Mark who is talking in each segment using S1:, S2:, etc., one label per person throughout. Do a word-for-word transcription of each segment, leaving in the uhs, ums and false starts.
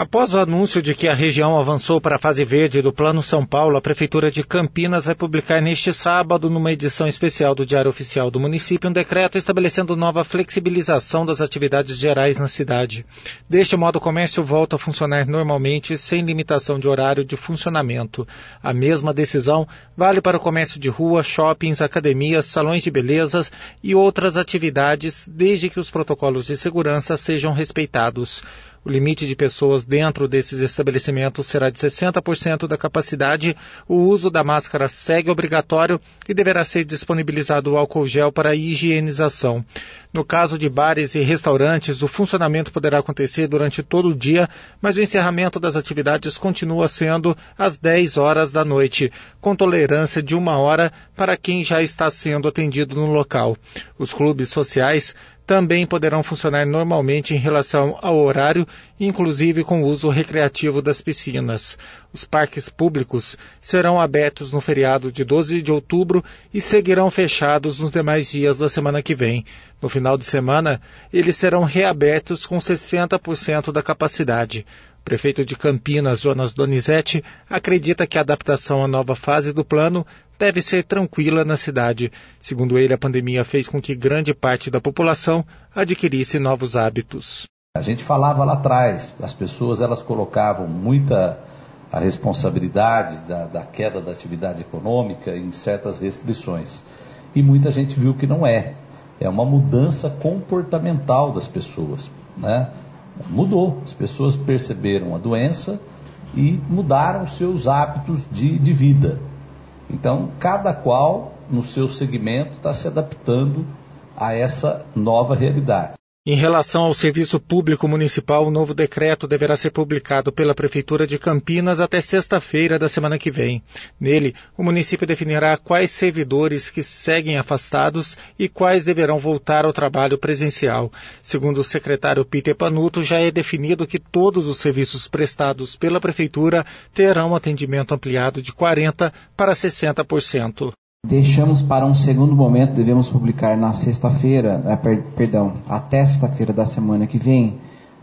S1: Após o anúncio de que a região avançou para a fase verde do Plano São Paulo, a Prefeitura de Campinas vai publicar neste sábado, numa edição especial do Diário Oficial do município, um decreto estabelecendo nova flexibilização das atividades gerais na cidade. Deste modo, o comércio volta a funcionar normalmente, sem limitação de horário de funcionamento. A mesma decisão vale para o comércio de rua, shoppings, academias, salões de belezas e outras atividades, desde que os protocolos de segurança sejam respeitados. O limite de pessoas dentro desses estabelecimentos será de sessenta por cento da capacidade. O uso da máscara segue obrigatório e deverá ser disponibilizado o álcool gel para a higienização. No caso de bares e restaurantes, o funcionamento poderá acontecer durante todo o dia, mas o encerramento das atividades continua sendo às dez horas da noite, com tolerância de uma hora para quem já está sendo atendido no local. Os clubes sociais também poderão funcionar normalmente em relação ao horário, inclusive com o uso recreativo das piscinas. Os parques públicos serão abertos no feriado de doze de outubro e seguirão fechados nos demais dias da semana que vem. No final de semana, eles serão reabertos com sessenta por cento da capacidade. O prefeito de Campinas, Jonas Donizete, acredita que a adaptação à nova fase do plano deve ser tranquila na cidade. Segundo ele, a pandemia fez com que grande parte da população adquirisse novos hábitos.
S2: A gente falava lá atrás, as pessoas elas colocavam muita a responsabilidade da, da queda da atividade econômica em certas restrições. E muita gente viu que não é. É uma mudança comportamental das pessoas, né? Mudou, as pessoas perceberam a doença e mudaram seus hábitos de, de vida. Então, cada qual, no seu segmento, está se adaptando a essa nova realidade.
S1: Em relação ao serviço público municipal, o novo decreto deverá ser publicado pela Prefeitura de Campinas até sexta-feira da semana que vem. Nele, o município definirá quais servidores que seguem afastados e quais deverão voltar ao trabalho presencial. Segundo o secretário Peter Panuto, já é definido que todos os serviços prestados pela Prefeitura terão atendimento ampliado de quarenta por cento para sessenta por cento.
S3: Deixamos para um segundo momento, devemos publicar na sexta-feira, eh, per, perdão, até sexta-feira da semana que vem,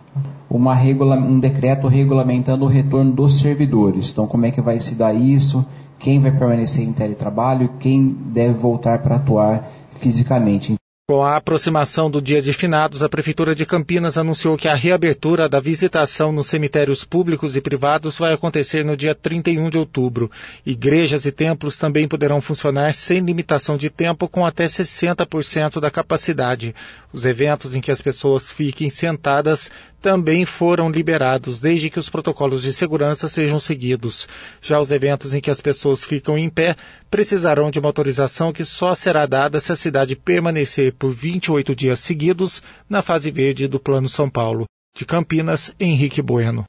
S3: uma regula, um decreto regulamentando o retorno dos servidores. Então, como é que vai se dar isso, quem vai permanecer em teletrabalho, quem deve voltar para atuar fisicamente.
S1: Com a aproximação do Dia de Finados, a Prefeitura de Campinas anunciou que a reabertura da visitação nos cemitérios públicos e privados vai acontecer no dia trinta e um de outubro. Igrejas e templos também poderão funcionar sem limitação de tempo, com até sessenta por cento da capacidade. Os eventos em que as pessoas fiquem sentadas também foram liberados, desde que os protocolos de segurança sejam seguidos. Já os eventos em que as pessoas ficam em pé precisarão de uma autorização que só será dada se a cidade permanecer por vinte e oito dias seguidos na fase verde do Plano São Paulo. De Campinas, Henrique Bueno.